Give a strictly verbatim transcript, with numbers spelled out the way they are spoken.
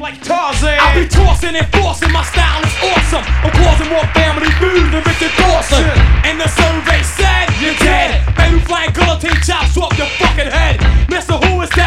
like Tarzan. I'll be tossing and forcing, my style is awesome. I'm causing more family feud than Richard Dawson. And the survey said, you're dead. Baby flying guillotine chops off your fucking head. Mister Who is that?